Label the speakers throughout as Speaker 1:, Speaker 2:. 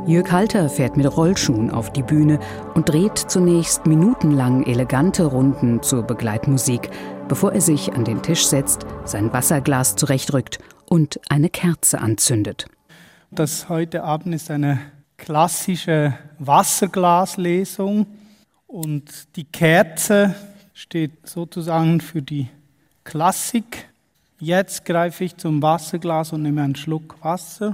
Speaker 1: Jürg Halter fährt mit Rollschuhen auf die Bühne und dreht zunächst minutenlang elegante Runden zur Begleitmusik, bevor er sich an den Tisch setzt, sein Wasserglas zurechtrückt und eine Kerze anzündet.
Speaker 2: Das heute Abend ist eine klassische Wasserglaslesung und die Kerze steht sozusagen für die Klassik. Jetzt greife ich zum Wasserglas und nehme einen Schluck Wasser.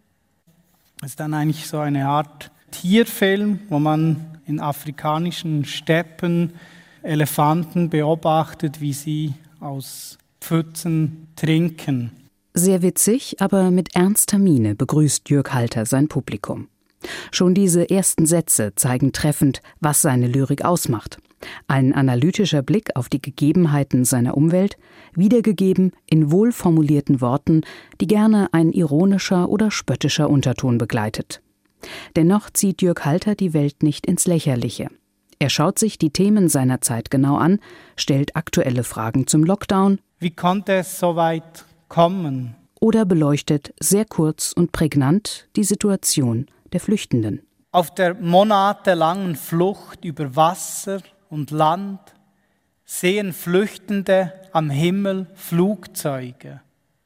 Speaker 2: Das ist dann eigentlich so eine Art Tierfilm, wo man in afrikanischen Steppen Elefanten beobachtet, wie sie aus Pfützen trinken.
Speaker 1: Sehr witzig, aber mit ernster Miene begrüßt Jürg Halter sein Publikum. Schon diese ersten Sätze zeigen treffend, was seine Lyrik ausmacht. Ein analytischer Blick auf die Gegebenheiten seiner Umwelt, wiedergegeben in wohlformulierten Worten, die gerne ein ironischer oder spöttischer Unterton begleitet. Dennoch zieht Jürg Halter die Welt nicht ins Lächerliche. Er schaut sich die Themen seiner Zeit genau an, stellt aktuelle Fragen zum Lockdown.
Speaker 2: Wie konnte es so weit kommen?
Speaker 1: Oder beleuchtet sehr kurz und prägnant die Situation der Flüchtenden.
Speaker 2: Auf der monatelangen Flucht über Wasser und Land sehen Flüchtende am Himmel Flugzeuge.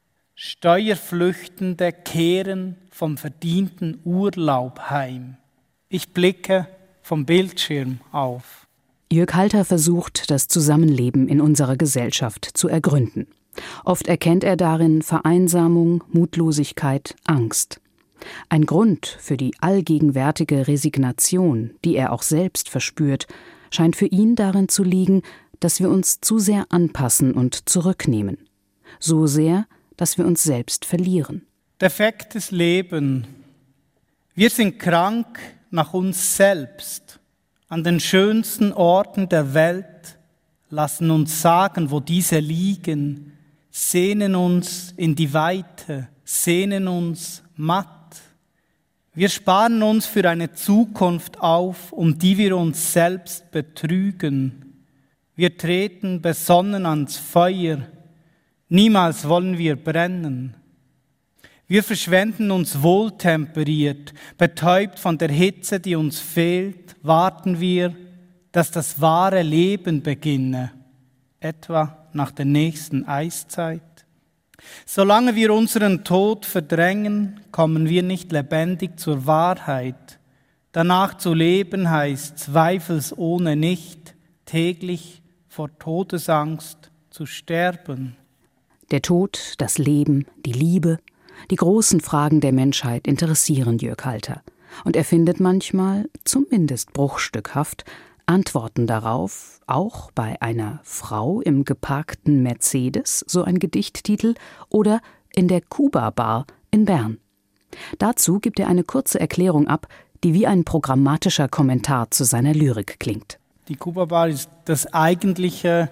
Speaker 2: Steuerflüchtende kehren vom verdienten Urlaub heim. Ich blicke vom Bildschirm auf.
Speaker 1: Jürg Halter versucht, das Zusammenleben in unserer Gesellschaft zu ergründen. Oft erkennt er darin Vereinsamung, Mutlosigkeit, Angst. Ein Grund für die allgegenwärtige Resignation, die er auch selbst verspürt, scheint für ihn darin zu liegen, dass wir uns zu sehr anpassen und zurücknehmen. So sehr, dass wir uns selbst verlieren.
Speaker 2: Defektes Leben. Wir sind krank nach uns selbst. An den schönsten Orten der Welt lassen uns sagen, wo diese liegen, sehnen uns in die Weite, sehnen uns matt. Wir sparen uns für eine Zukunft auf, um die wir uns selbst betrügen. Wir treten besonnen ans Feuer, niemals wollen wir brennen. Wir verschwenden uns wohltemperiert, betäubt von der Hitze, die uns fehlt, warten wir, dass das wahre Leben beginne, etwa nach der nächsten Eiszeit. Solange wir unseren Tod verdrängen, kommen wir nicht lebendig zur Wahrheit. Danach zu leben heißt zweifelsohne nicht, täglich vor Todesangst zu sterben.
Speaker 1: Der Tod, das Leben, die Liebe, die großen Fragen der Menschheit interessieren Jürg Halter. Und er findet manchmal, zumindest bruchstückhaft, Antworten darauf, auch bei einer Frau im geparkten Mercedes, so ein Gedichttitel, oder in der Kuba-Bar in Bern. Dazu gibt er eine kurze Erklärung ab, die wie ein programmatischer Kommentar zu seiner Lyrik klingt.
Speaker 2: Die Kuba-Bar ist das eigentliche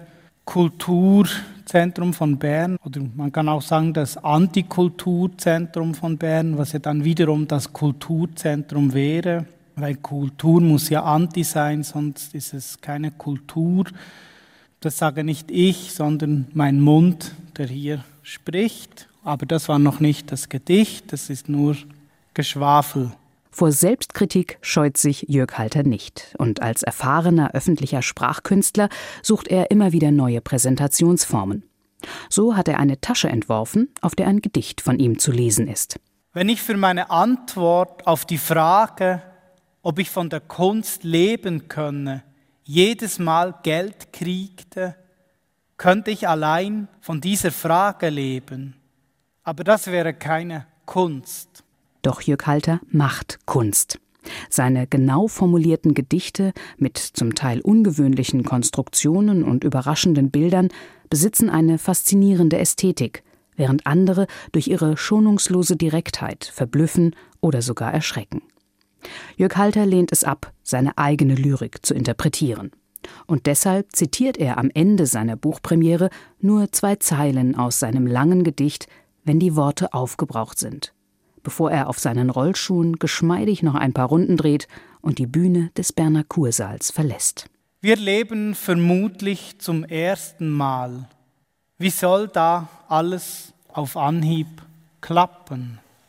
Speaker 2: Kulturzentrum von Bern, oder man kann auch sagen das Antikulturzentrum von Bern, was ja dann wiederum das Kulturzentrum wäre. Weil Kultur muss ja anti sein, sonst ist es keine Kultur. Das sage nicht ich, sondern mein Mund, der hier spricht. Aber das war noch nicht das Gedicht, das ist nur Geschwafel.
Speaker 1: Vor Selbstkritik scheut sich Jürg Halter nicht. Und als erfahrener öffentlicher Sprachkünstler sucht er immer wieder neue Präsentationsformen. So hat er eine Tasche entworfen, auf der ein Gedicht von ihm zu lesen ist.
Speaker 2: Wenn ich für meine Antwort auf die Frage, ob ich von der Kunst leben könne, jedes Mal Geld kriegte, könnte ich allein von dieser Frage leben. Aber das wäre keine Kunst.
Speaker 1: Doch Jürg Halter macht Kunst. Seine genau formulierten Gedichte mit zum Teil ungewöhnlichen Konstruktionen und überraschenden Bildern besitzen eine faszinierende Ästhetik, während andere durch ihre schonungslose Direktheit verblüffen oder sogar erschrecken. Jürg Halter lehnt es ab, seine eigene Lyrik zu interpretieren. Und deshalb zitiert er am Ende seiner Buchpremiere nur 2 Zeilen aus seinem langen Gedicht, wenn die Worte aufgebraucht sind, bevor er auf seinen Rollschuhen geschmeidig noch ein paar Runden dreht und die Bühne des Berner Kursaals verlässt.
Speaker 2: Wir leben vermutlich zum ersten Mal. Wie soll da alles auf Anhieb klappen?